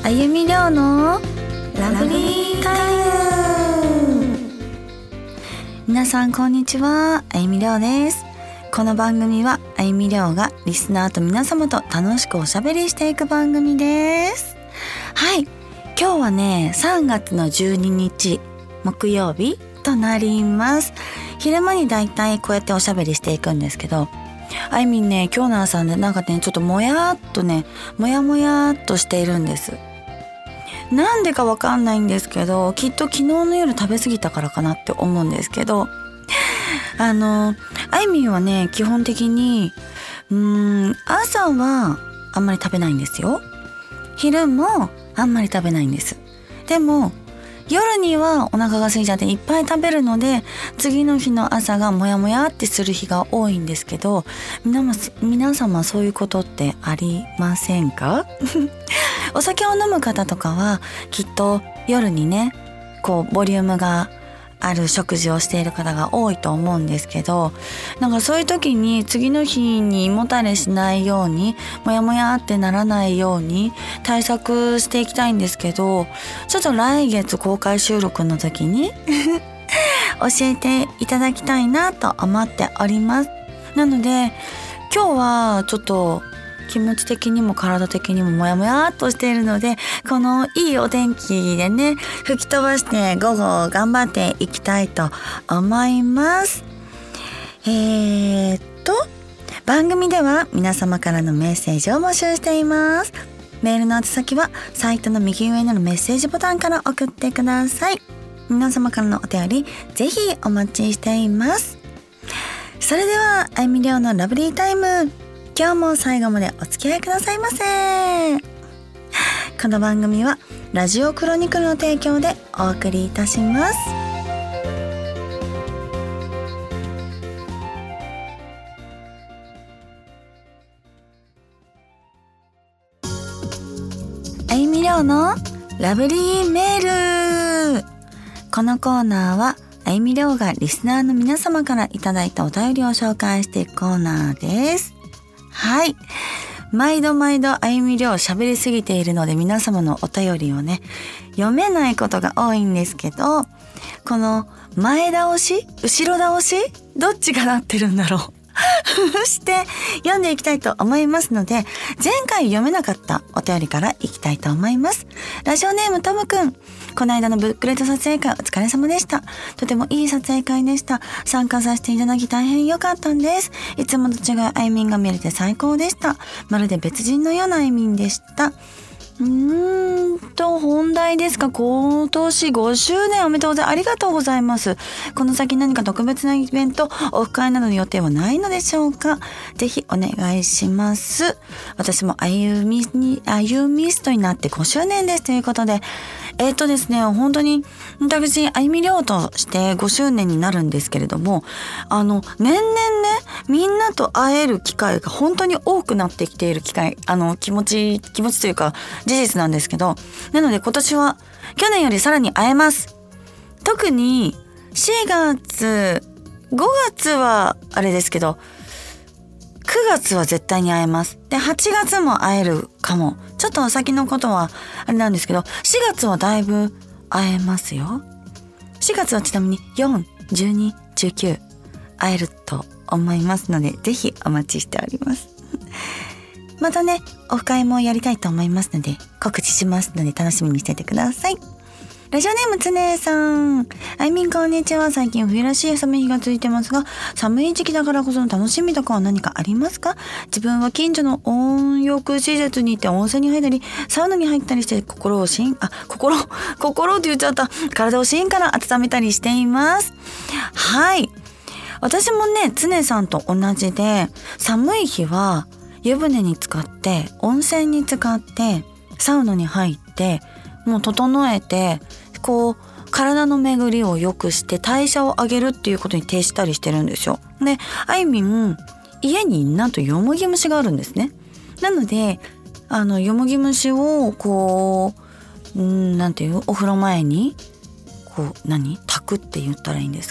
あゆみりょうのラブリータイム。皆さんこんにちは、あゆみりょうです。この番組はあゆみりょうがリスナーと皆様と楽しくおしゃべりしていく番組です。はい、今日はね3月の12日木曜日となります。昼間にだいたいこうやっておしゃべりしていくんですけど、あいみんね、今日の朝ね、なんかねちょっともやっとしているんです。なんでかわかんないんですけど、きっと昨日の夜食べ過ぎたからかなって思うんですけど、あいみんはね基本的に朝はあんまり食べないんですよ。昼もあんまり食べないんです。でも夜にはお腹が空いちゃっていっぱい食べるので、次の日の朝がモヤモヤってする日が多いんですけど、皆様そういうことってありませんか？お酒を飲む方とかはきっと夜にねこうボリュームがある食事をしている方が多いと思うんですけど、なんかそういう時に次の日に胃もたれしないように、モヤモヤってならないように対策していきたいんですけど、ちょっと来月公開収録の時に教えていただきたいなと思っております。なので今日はちょっと気持ち的にも体的にもモヤモヤっとしているので、このいいお天気でね吹き飛ばして午後頑張っていきたいと思います。番組では皆様からのメッセージを募集しています。メールの宛先はサイトの右上のメッセージボタンから送ってください。皆様からのお便りぜひお待ちしています。それではあゆみりょうのラブリータイム、今日も最後までお付き合いくださいませ。この番組はラジオクロニクルの提供でお送りいたします。あゆみりょうのラブリーメール。このコーナーはあゆみりょうがリスナーの皆様からいただいたお便りを紹介していくコーナーです。はい、毎度あゆみりょう喋りすぎているので皆様のお便りをね読めないことが多いんですけど、この前倒し後ろ倒しどっちがなってるんだろうして読んでいきたいと思いますので、前回読めなかったお便りからいきたいと思います。ラジオネームトムくん、この間のブックレット撮影会お疲れ様でした。とてもいい撮影会でした。参加させていただき大変良かったんです。いつもと違うあいみんが見れて最高でした。まるで別人のようなあいみんでした。本題ですが、今年5周年おめでとうございます。ありがとうございます。この先何か特別なイベント、オフ会などの予定はないのでしょうか？ぜひお願いします。私もあゆミストになって5周年ですということで、ですね、本当に私あゆみりょうとして5周年になるんですけれども、年々ねみんなと会える機会が本当に多くなってきている気持ちというか事実なんですけど、なので今年は去年よりさらに会えます。特に4月5月はあれですけど、9月は絶対に会えます。で8月も会えるかも。ちょっと先のことはあれなんですけど、4月はだいぶ会えますよ。4月はちなみに4、12、19会えると思いますので、ぜひお待ちしておりますまたねオフ会もやりたいと思いますので告知しますので楽しみにしててください。ラジオネームつねさん、あいみんこんにちは。最近冬らしい寒い日が続いてますが、寒い時期だからこその楽しみとかは何かありますか？自分は近所の温浴施設に行って温泉に入ったりサウナに入ったりして心って言っちゃった。体を芯から温めたりしています。はい、私もねつねさんと同じで、寒い日は湯船に浸かって温泉に浸かってサウナに入ってもう整えて、こう体の巡りを良くして代謝を上げるっていうことに徹したりしてるんですよ。であいみん家になんとよもぎ虫があるんですね。なのでよもぎ虫をこうなんていうお風呂前にこう炊くって言ったらいいんですか？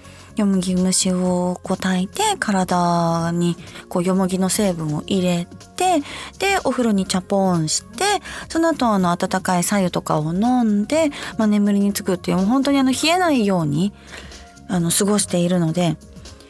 よもぎ蒸しをこう炊いて体にこうよもぎの成分を入れて、でお風呂にチャポンして、その後温かい白湯とかを飲んで、眠りにつくっていう、もう本当に冷えないように過ごしているので、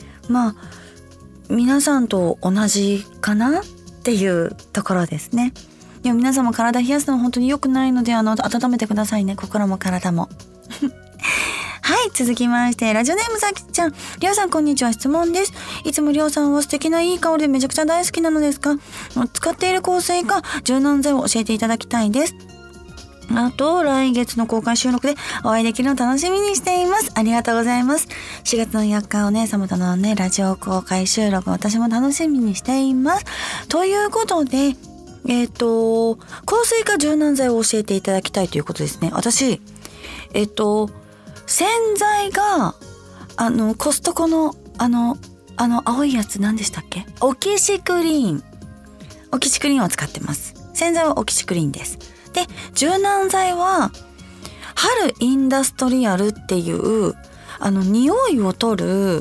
皆さんと同じかなっていうところですね。でも皆さんも体冷やすのは本当に良くないので温めてくださいね、心も体もはい、続きましてラジオネームさきちゃん。りょうさんこんにちは、質問です。いつもりょうさんは素敵ないい香りでめちゃくちゃ大好きなのですか？使っている香水か柔軟剤を教えていただきたいです。あと来月の公開収録でお会いできるのを楽しみにしています。ありがとうございます。4月の4日お姉様とのねラジオ公開収録、私も楽しみにしています。ということで香水か柔軟剤を教えていただきたいということですね。私洗剤がコストコの青いやつ何でしたっけ？オキシクリーンを使ってます。洗剤はオキシクリーンです。で柔軟剤は春インダストリアルっていう匂いを取る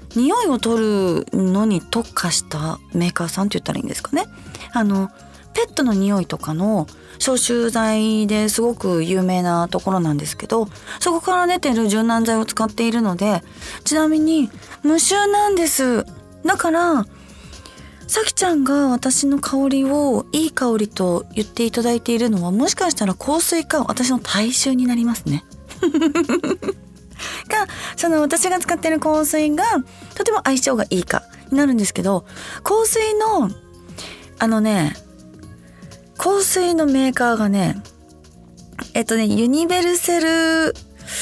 のに特化したメーカーさんって言ったらいいんですかね。ペットの匂いとかの消臭剤ですごく有名なところなんですけど、そこから出てる柔軟剤を使っているので、ちなみに無臭なんです。だからさきちゃんが私の香りをいい香りと言っていただいているのは、もしかしたら香水か私の体臭になりますね私が使っている香水がとても相性がいいかになるんですけど、香水の香水のメーカーがねユニベルセル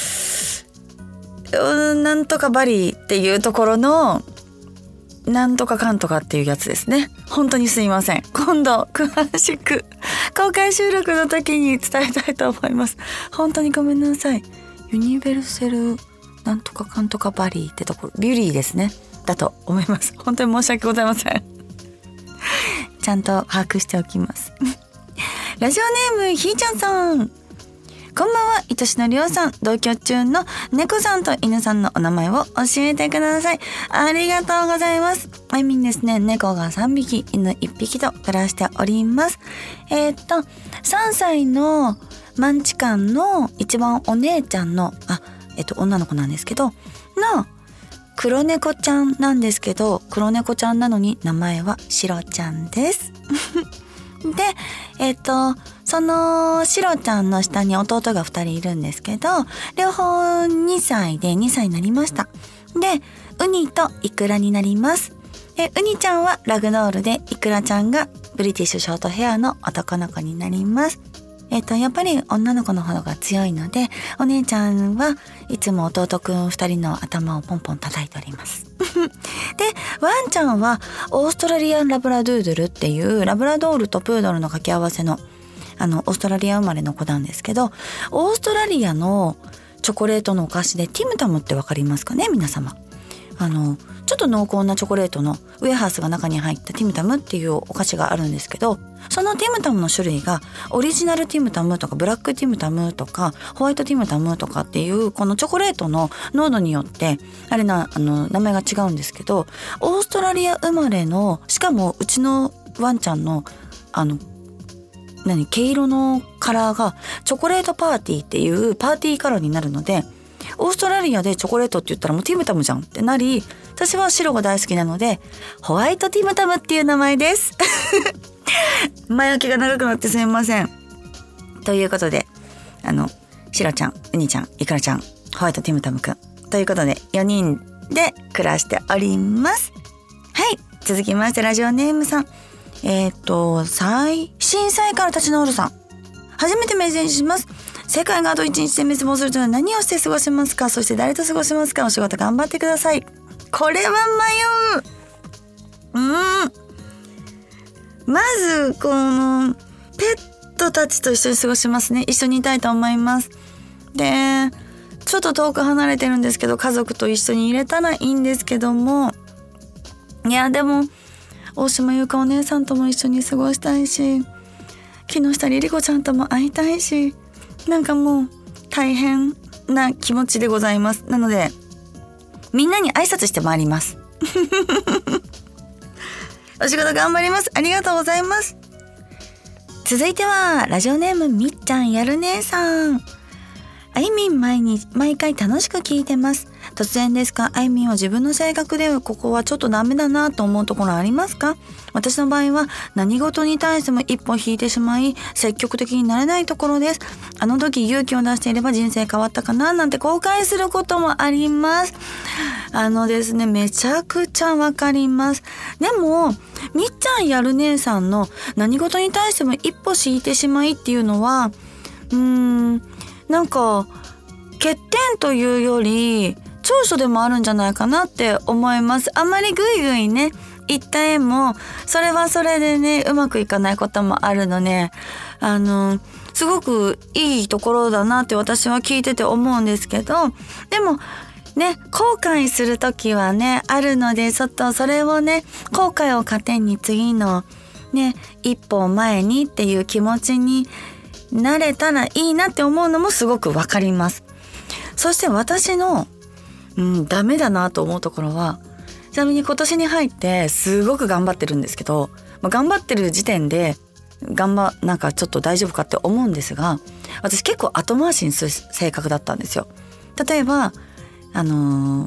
なんとかバリーっていうところのなんとかかんとかっていうやつですね。本当にすいません。今度詳しく公開収録の時に伝えたいと思います。本当にごめんなさい。ユニベルセルなんとかかんとかバリーってところ、ビュリーですねだと思います。本当に申し訳ございません。ちゃんと把握しておきますラジオネームひーちゃんさん、こんばんは。愛しのりょうさん、同居中の猫さんと犬さんのお名前を教えてください。ありがとうございます。ですね、猫が3匹犬1匹と暮らしております。3歳のマンチカンの一番お姉ちゃんの女の子なんですけどの黒猫ちゃんなんですけど、黒猫ちゃんなのに名前はシロちゃんですでそのシロちゃんの下に弟が2人いるんですけど、両方2歳になりました。でウニとイクラになります。ウニちゃんはラグドールで、イクラちゃんがブリティッシュショートヘアの男の子になります。やっぱり女の子の方が強いので、お姉ちゃんはいつも弟くん2人の頭をポンポン叩いておりますでワンちゃんはオーストラリアンラブラドゥードルっていうラブラドールとプードルの掛け合わせのオーストラリア生まれの子なんですけど、オーストラリアのチョコレートのお菓子でティムタムってわかりますかね皆様。ちょっと濃厚なチョコレートのウエハースが中に入ったティムタムっていうお菓子があるんですけど、そのティムタムの種類がオリジナルティムタムとかブラックティムタムとかホワイトティムタムとかっていうこのチョコレートの濃度によって名前が違うんですけど、オーストラリア生まれの、しかもうちのワンちゃんの毛色のカラーがチョコレートパーティーっていうパーティーカラーになるので、オーストラリアでチョコレートって言ったらもうティムタムじゃんってなり、私は白が大好きなのでホワイトティムタムっていう名前です前置きが長くなってすみません。ということでシロちゃん、ウニちゃん、イクラちゃん、ホワイトティムタムくんということで4人で暮らしております。はい、続きましてラジオネームさん、震災から立ち直るさん、初めてメッセージします。世界があと1日で滅亡するというのは何をして過ごしますか？そして誰と過ごしますか？お仕事頑張ってください。これは迷う。まずこのペットたちと一緒に過ごしますね。一緒にいたいと思います。でちょっと遠く離れてるんですけど、家族と一緒に入れたらいいんですけども、いやでも大島優香お姉さんとも一緒に過ごしたいし、木下リリ子ちゃんとも会いたいし、なんかもう大変な気持ちでございます。なのでみんなに挨拶して回りますお仕事頑張ります。ありがとうございます。続いてはラジオネームみっちゃんやる姉さん。あいみん毎回楽しく聞いてます。突然ですが、あいみんは自分の性格でここはちょっとダメだなと思うところありますか？私の場合は何事に対しても一歩引いてしまい、積極的になれないところです。あの時勇気を出していれば人生変わったかななんて後悔することもあります。ですね、めちゃくちゃわかります。でもみっちゃんやる姉さんの何事に対しても一歩引いてしまいっていうのはなんか欠点というより長所でもあるんじゃないかなって思います。あんまりグイグイね言った絵もそれはそれでねうまくいかないこともあるのですごくいいところだなって私は聞いてて思うんですけど、でもね後悔する時はねあるので、ちょっとそれをね後悔を糧に次のね一歩前にっていう気持ちになれたらいいなって思うのもすごくわかります。そして私の、ダメだなと思うところは、ちなみに今年に入ってすごく頑張ってるんですけど、頑張ってる時点でなんかちょっと大丈夫かって思うんですが、私結構後回しにする性格だったんですよ。例えば今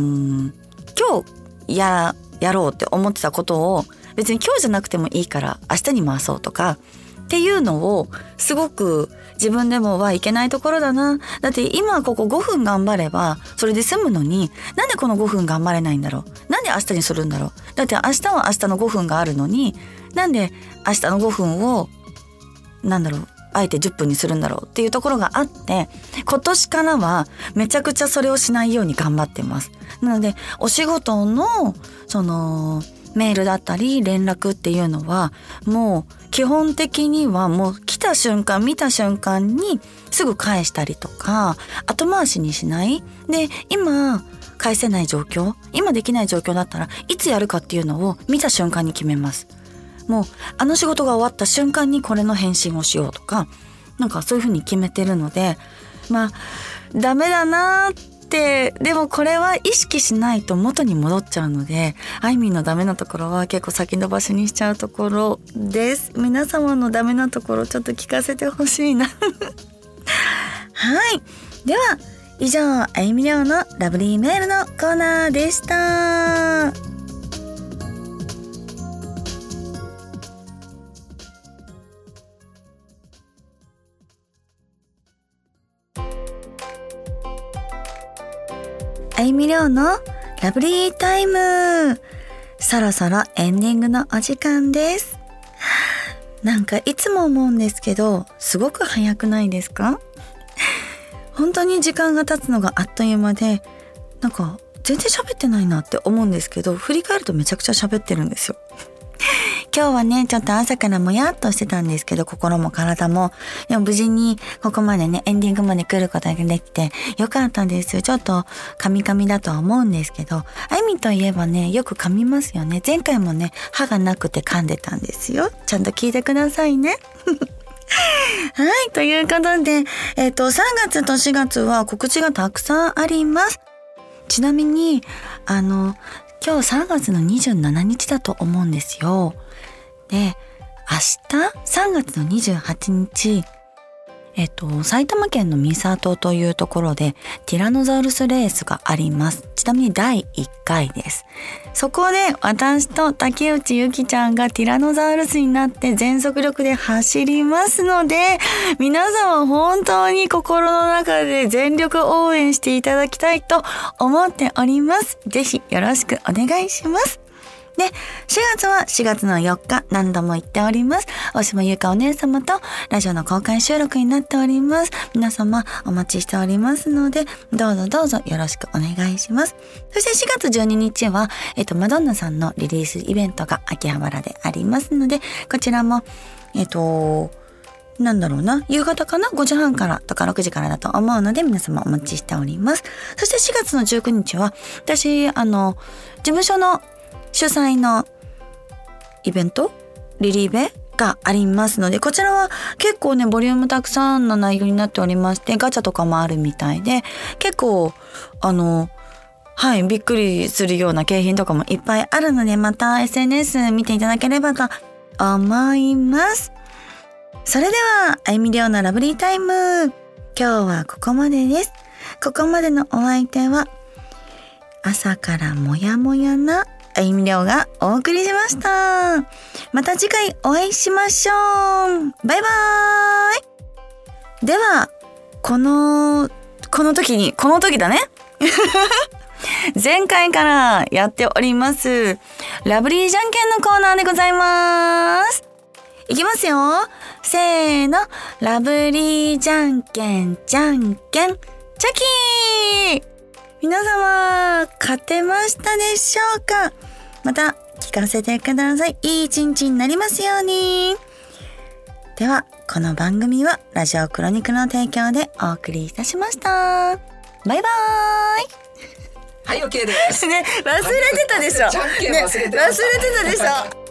日やろうって思ってたことを別に今日じゃなくてもいいから明日に回そうとかっていうのをすごく自分でもいけないところだな。だって今ここ5分頑張ればそれで済むのに、なんでこの5分頑張れないんだろう。なんで明日にするんだろう。だって明日は明日の5分があるのに、なんで明日の5分をあえて10分にするんだろうっていうところがあって、今年からはめちゃくちゃそれをしないように頑張ってます。なのでお仕事のメールだったり連絡っていうのはもう基本的にはもう来た瞬間見た瞬間にすぐ返したりとか、後回しにしない。で今返せない状況、今できない状況だったらいつやるかっていうのを見た瞬間に決めます。もうあの仕事が終わった瞬間にこれの返信をしようとか、なんかそういうふうに決めてるので、ダメだなって、でもこれは意識しないと元に戻っちゃうので、あいみんのダメなところは結構先延ばしにしちゃうところです。皆様のダメなところちょっと聞かせてほしいなはい、では以上、あいみりょうのラブリーメールのコーナーでした。あいみりょうのラブリータイム、そろそろエンディングのお時間です。なんかいつも思うんですけど、すごく早くないですか？本当に時間が経つのがあっという間で、なんか全然喋ってないなって思うんですけど、振り返るとめちゃくちゃ喋ってるんですよ。今日はねちょっと朝からもやっとしてたんですけど、心も体も。でも無事にここまでねエンディングまで来ることができてよかったですよ。ちょっと噛み噛みだとは思うんですけど、あいみといえばねよく噛みますよね。前回もね歯がなくて噛んでたんですよ。ちゃんと聞いてくださいねはい、ということで3月と4月は告知がたくさんあります。ちなみに今日3月の27日だと思うんですよ。で、明日3月の28日、埼玉県の三郷というところでティラノザウルスレースがあります。ちなみに第1回です。そこで私と竹内ゆきちゃんがティラノザウルスになって全速力で走りますので、皆様本当に心の中で全力応援していただきたいと思っております。ぜひよろしくお願いします。で、4月は4月の4日、何度も言っております。大島優香お姉様とラジオの公開収録になっております。皆様お待ちしておりますので、どうぞよろしくお願いします。そして4月12日は、マドンナさんのリリースイベントが秋葉原でありますので、こちらも、夕方かな ?5 時半からとか6時からだと思うので、皆様お待ちしております。そして4月の19日は、私、事務所の主催のイベントリリーベがありますので、こちらは結構ねボリュームたくさんの内容になっておりまして、ガチャとかもあるみたいで、結構はい、びっくりするような景品とかもいっぱいあるので、また SNS 見ていただければと思います。それでは、あゆみりょうのラブリータイム。今日はここまでです。ここまでのお相手は、朝からもやもやなあゆみりょうがお送りしました。また次回お会いしましょう。バイバーイ。では、この時だね。前回からやっております、ラブリーじゃんけんのコーナーでございます。いきますよ。せーの。ラブリーじゃんけん、じゃんけん、チョキー。皆様、勝てましたでしょうか？また聞かせてください。いい一日になりますように。では、この番組はラジオクロニクルの提供でお送りいたしました。バイバーイ。 はい、OK です。 ね、忘れてたでしょ。 じゃんけん忘れてました。 ね、忘れてたでしょ。